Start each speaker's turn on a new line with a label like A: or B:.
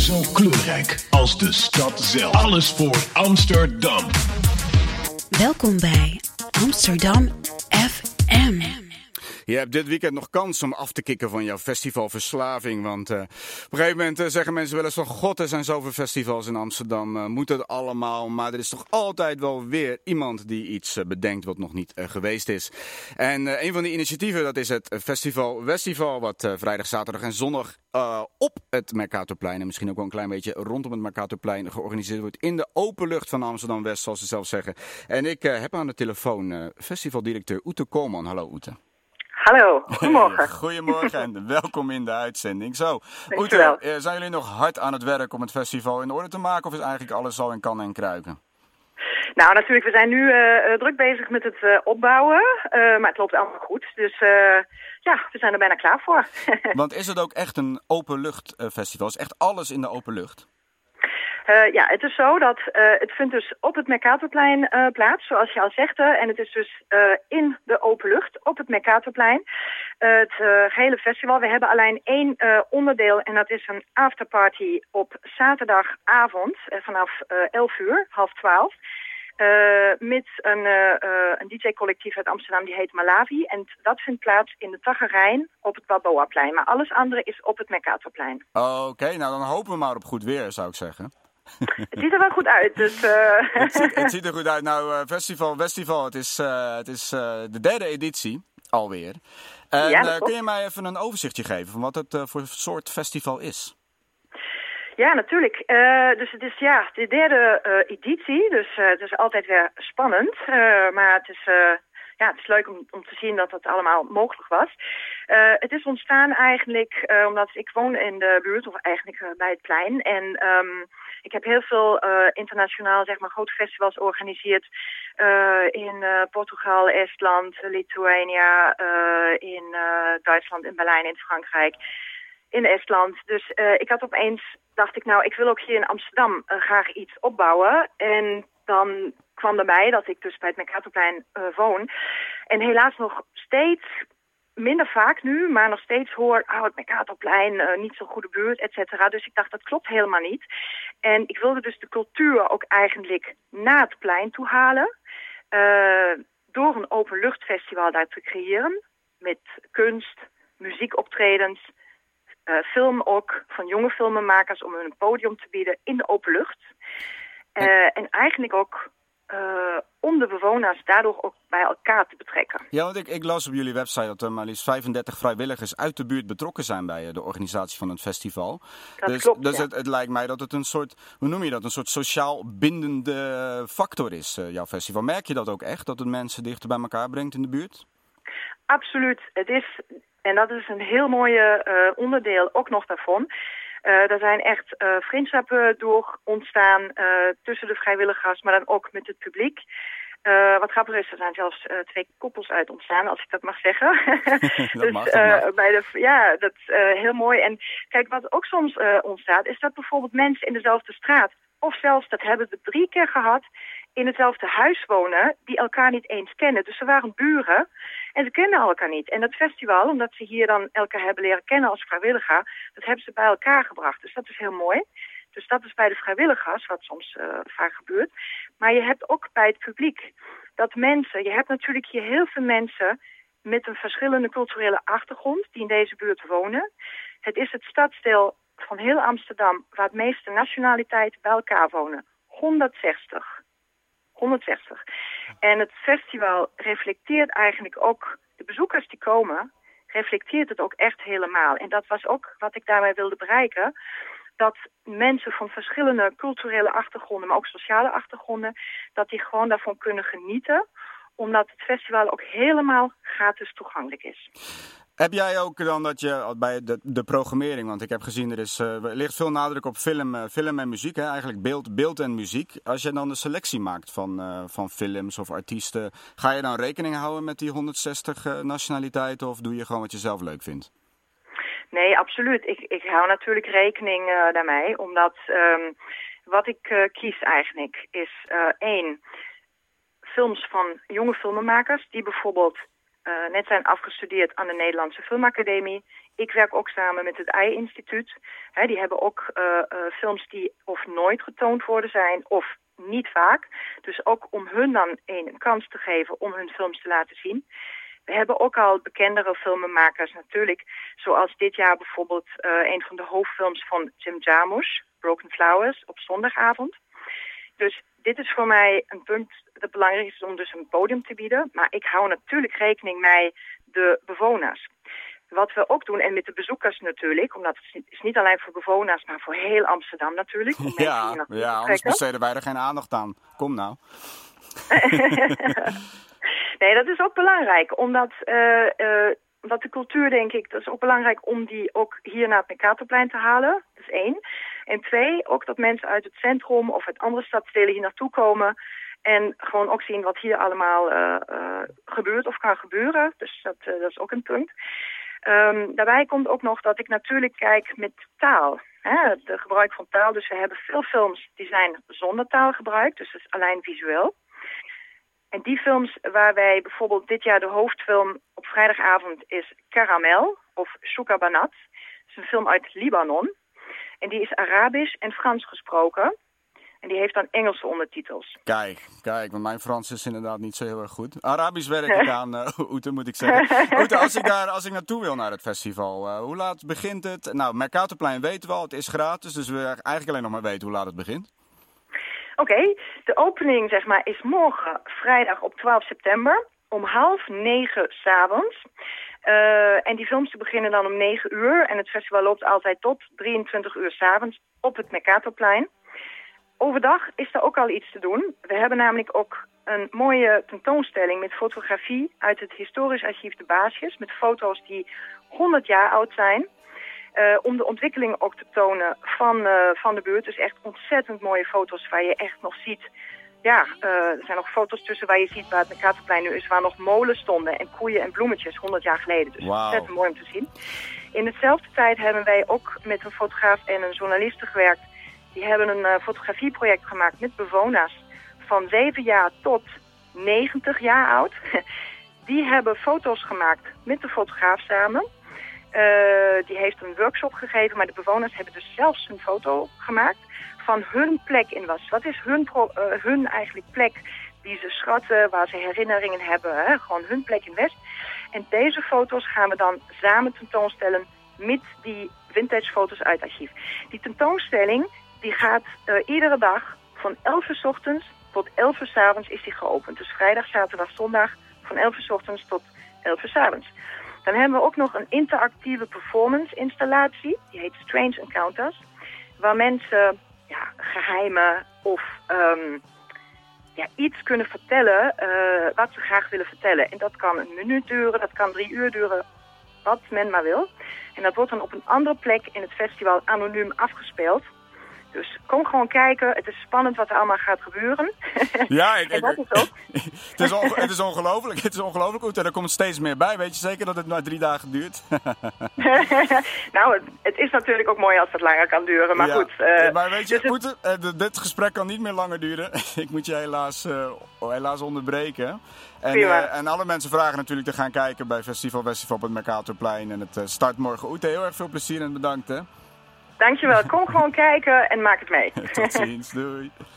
A: Zo kleurrijk als de stad zelf. Alles voor Amsterdam.
B: Welkom bij Amsterdam FM.
C: Je hebt dit weekend nog kans om af te kicken van jouw festivalverslaving. Want op een gegeven moment zeggen mensen wel eens van... God, er zijn zoveel festivals in Amsterdam. Moet het allemaal? Maar er is toch altijd wel weer iemand die iets bedenkt wat nog niet geweest is. En een van die initiatieven, dat is het Festival Westival. Wat vrijdag, zaterdag en zondag op het Mercatorplein... en misschien ook wel een klein beetje rondom het Mercatorplein... georganiseerd wordt in de open lucht van Amsterdam-West, zoals ze zelf zeggen. En ik heb aan de telefoon festivaldirecteur Ute Koolman. Hallo Ute.
D: Hallo, goedemorgen.
C: Goedemorgen en welkom in de uitzending. Zo,
D: Ute,
C: zijn jullie nog hard aan het werk om het festival in orde te maken? Of is eigenlijk alles al in kan en kruiken?
D: Nou, natuurlijk, we zijn nu druk bezig met het opbouwen. Maar het loopt allemaal goed. Dus ja, we zijn er bijna klaar voor.
C: Want is het ook echt een openluchtfestival? Is echt alles in de open lucht?
D: Ja, het is zo dat het vindt dus op het Mercatorplein plaats, zoals je al zegt. En het is dus in de open lucht op het Mercatorplein. Het gehele festival. We hebben alleen één onderdeel en dat is een afterparty op zaterdagavond vanaf 11 uur, 11:30. Met een DJ-collectief uit Amsterdam, die heet Malawi. En dat vindt plaats in de Taggerijn op het Balboaplein. Maar alles andere is op het Mercatorplein.
C: Oké, nou dan hopen we maar op goed weer, zou ik zeggen.
D: Het ziet er wel goed uit. Dus,
C: het ziet er goed uit. Nou, Festival Westival, het is de derde editie alweer. En
D: ja,
C: kun je mij even een overzichtje geven van wat het voor soort festival is?
D: Ja, natuurlijk. Dus het is de derde editie. Dus het is altijd weer spannend. Maar het is leuk om te zien dat dat allemaal mogelijk was. Het is ontstaan eigenlijk omdat ik woon in de buurt, of eigenlijk bij het plein. En ik heb heel veel internationaal, zeg maar, grote festivals georganiseerd in Portugal, Estland, Lithuania, in Duitsland, in Berlijn, in Frankrijk, in Estland. Dus ik had opeens, dacht ik, nou, ik wil ook hier in Amsterdam graag iets opbouwen. En dan kwam erbij dat ik dus bij het Mercatorplein woon. En helaas nog steeds, minder vaak nu, maar nog steeds hoor, het Mercatorplein, niet zo'n goede buurt, et cetera. Dus ik dacht, dat klopt helemaal niet. En ik wilde dus de cultuur ook eigenlijk naar het plein toe halen. Door een openluchtfestival daar te creëren. Met kunst, muziekoptredens, film ook, van jonge filmmakers om hun een podium te bieden in de open lucht. En eigenlijk ook om de bewoners daardoor ook bij elkaar te betrekken.
C: Ja, want ik las op jullie website dat er maar liefst 35 vrijwilligers uit de buurt betrokken zijn bij de organisatie van het festival.
D: Dat klopt,
C: dus
D: ja.
C: het lijkt mij dat het een soort, hoe noem je dat, een soort sociaal bindende factor is, jouw festival. Merk je dat ook echt, dat het mensen dichter bij elkaar brengt in de buurt?
D: Absoluut. Het is, en dat is een heel mooie onderdeel ook nog daarvan. Er zijn echt vriendschappen door ontstaan tussen de vrijwilligers, maar dan ook met het publiek. Wat grappig is, er zijn zelfs 2 koppels uit ontstaan, als ik dat mag zeggen.
C: Dat mag, dat mag.
D: Dat is heel mooi. En kijk, wat ook soms ontstaat, is dat bijvoorbeeld mensen in dezelfde straat, of zelfs, dat hebben we 3 keer gehad, in hetzelfde huis wonen, die elkaar niet eens kennen. Dus ze waren buren en ze kenden elkaar niet. En dat festival, omdat ze hier dan elkaar hebben leren kennen als vrijwilliger, dat hebben ze bij elkaar gebracht. Dus dat is heel mooi. Dus dat is bij de vrijwilligers, wat soms vaak gebeurt. Maar je hebt ook bij het publiek dat mensen, je hebt natuurlijk hier heel veel mensen met een verschillende culturele achtergrond die in deze buurt wonen. Het is het stadsdeel van heel Amsterdam waar het meeste nationaliteiten bij elkaar wonen. 160. En het festival reflecteert eigenlijk ook, de bezoekers die komen, reflecteert het ook echt helemaal. En dat was ook wat ik daarmee wilde bereiken. Dat mensen van verschillende culturele achtergronden, maar ook sociale achtergronden, dat die gewoon daarvan kunnen genieten. Omdat het festival ook helemaal gratis toegankelijk is.
C: Heb jij ook dan dat je bij de programmering, want ik heb gezien er ligt veel nadruk op film en muziek, hè? Eigenlijk beeld en muziek. Als je dan de selectie maakt van films of artiesten, ga je dan rekening houden met die 160 nationaliteiten of doe je gewoon wat je zelf leuk vindt?
D: Nee, absoluut. Ik hou natuurlijk rekening daarmee, omdat wat ik kies eigenlijk is 1, films van jonge filmmakers die bijvoorbeeld net zijn afgestudeerd aan de Nederlandse Filmacademie. Ik werk ook samen met het AI-instituut. Die hebben ook films die of nooit getoond worden zijn of niet vaak. Dus ook om hun dan een kans te geven om hun films te laten zien. We hebben ook al bekendere filmmakers natuurlijk. Zoals dit jaar bijvoorbeeld een van de hoofdfilms van Jim Jarmusch, Broken Flowers, op zondagavond. Dus dit is voor mij een punt dat belangrijk is om dus een podium te bieden. Maar ik hou natuurlijk rekening met de bewoners. Wat we ook doen, en met de bezoekers natuurlijk, omdat het is niet alleen voor bewoners, maar voor heel Amsterdam natuurlijk.
C: Ja, anders besteden wij er geen aandacht aan. Kom nou.
D: Nee, dat is ook belangrijk, omdat de cultuur, denk ik, dat is ook belangrijk om die ook hier naar het Mercatorplein te halen. Dat is 1. En 2, ook dat mensen uit het centrum of uit andere stadsdelen hier naartoe komen en gewoon ook zien wat hier allemaal gebeurt of kan gebeuren. Dus dat is ook een punt. Daarbij komt ook nog dat ik natuurlijk kijk met taal. De gebruik van taal. Dus we hebben veel films die zijn zonder taalgebruik, dus dat is alleen visueel. En die films waar wij bijvoorbeeld dit jaar de hoofdfilm op vrijdagavond is Caramel of Shukabanat. Dat is een film uit Libanon. En die is Arabisch en Frans gesproken. En die heeft dan Engelse ondertitels.
C: Kijk, want mijn Frans is inderdaad niet zo heel erg goed. Arabisch werk ik aan, Ute, moet ik zeggen. Ute, als ik naartoe wil naar het festival, hoe laat begint het? Nou, Mercatorplein weten we al, het is gratis, dus we willen eigenlijk alleen nog maar weten hoe laat het begint.
D: Oké, de opening zeg maar is morgen vrijdag op 12 september om 8:30 s'avonds. En die films beginnen dan om 9 uur en het festival loopt altijd tot 23 uur s'avonds op het Mercatorplein. Overdag is er ook al iets te doen. We hebben namelijk ook een mooie tentoonstelling met fotografie uit het historisch archief De Baasjes, met foto's die 100 jaar oud zijn. Om de ontwikkeling ook te tonen van de buurt. Dus echt ontzettend mooie foto's waar je echt nog ziet. Ja, er zijn nog foto's tussen waar je ziet waar het Mercatorplein nu is, waar nog molen stonden en koeien en bloemetjes 100 jaar geleden. Dus ontzettend mooi om te zien. In dezelfde tijd hebben wij ook met een fotograaf en een journaliste gewerkt. Die hebben een fotografieproject gemaakt met bewoners van 7 jaar tot 90 jaar oud. Die hebben foto's gemaakt met de fotograaf samen. Die heeft een workshop gegeven, maar de bewoners hebben dus zelfs een foto gemaakt van hun plek in Was. Wat is hun eigenlijk plek die ze schatten, waar ze herinneringen hebben, hè? Gewoon hun plek in West. En deze foto's gaan we dan samen tentoonstellen met die vintage foto's uit het archief. Die tentoonstelling die gaat iedere dag van 11 uur 's ochtends tot 11 uur 's avonds is die geopend. Dus vrijdag, zaterdag, zondag van 11 uur 's ochtends tot 11 uur 's avonds. Dan hebben we ook nog een interactieve performance installatie. Die heet Strange Encounters. Waar mensen geheimen of iets kunnen vertellen wat ze graag willen vertellen. En dat kan een minuut duren, dat kan 3 uur duren, wat men maar wil. En dat wordt dan op een andere plek in het festival anoniem afgespeeld. Dus kom gewoon kijken. Het is spannend wat er allemaal gaat gebeuren.
C: Ja,
D: dat is ook.
C: Het is ongelooflijk. Het is ongelooflijk goed. En er komt steeds meer bij. Weet je zeker dat het maar 3 dagen duurt?
D: Nou, het is natuurlijk ook mooi als het langer kan duren. Maar goed.
C: Maar weet je, dus dit gesprek kan niet meer langer duren. Ik moet je helaas onderbreken. En alle mensen vragen natuurlijk te gaan kijken bij Festival op het Mercatorplein. En het start morgen. Ute, heel erg veel plezier en bedankt, hè.
D: Dankjewel. Kom gewoon kijken en maak het mee.
C: Tot ziens. Doei.